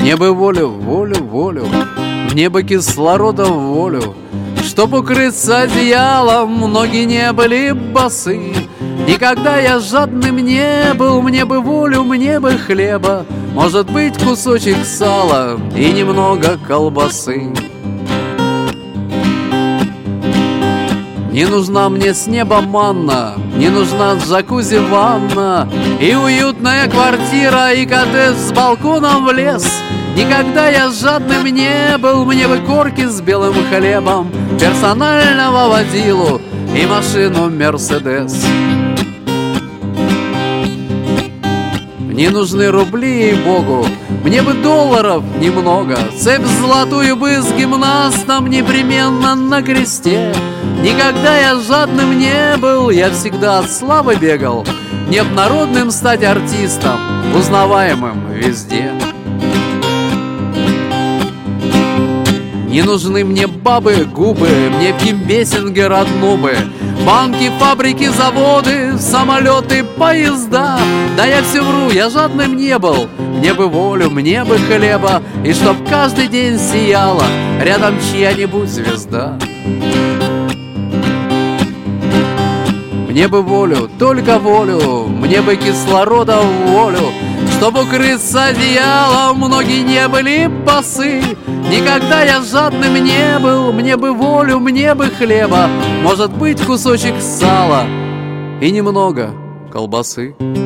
Мне бы волю, волю, волю, мне бы кислорода в волю, чтоб укрыться одеялом, ноги не были босы. Никогда я жадным не был, мне бы волю, мне бы хлеба, может быть, кусочек сала и немного колбасы. Не нужна мне с неба манна, не нужна джакузи ванна, и уютная квартира, и коттедж с балконом в лес. Никогда я жадным не был, мне бы корки с белым хлебом, персонального водилу и машину Мерседес. Не нужны рубли, ей-богу, мне бы долларов немного, цепь золотую бы с гимнастом непременно на кресте. Никогда я жадным не был, я всегда от славы бегал, мне б народным стать артистом, узнаваемым везде. Не нужны мне бабы, губы, мне Ким Бессингер одну бы, банки, фабрики, заводы, самолеты, поезда. Да я все вру, я жадным не был, мне бы волю, мне бы хлеба, и чтоб каждый день сияла рядом чья-нибудь звезда. Мне бы волю, только волю, мне бы кислорода в волю, чтоб укрыться одеялом, ноги не были босы. Никогда я жадным не был, мне бы волю, мне бы хлеба, может быть, кусочек сала и немного колбасы.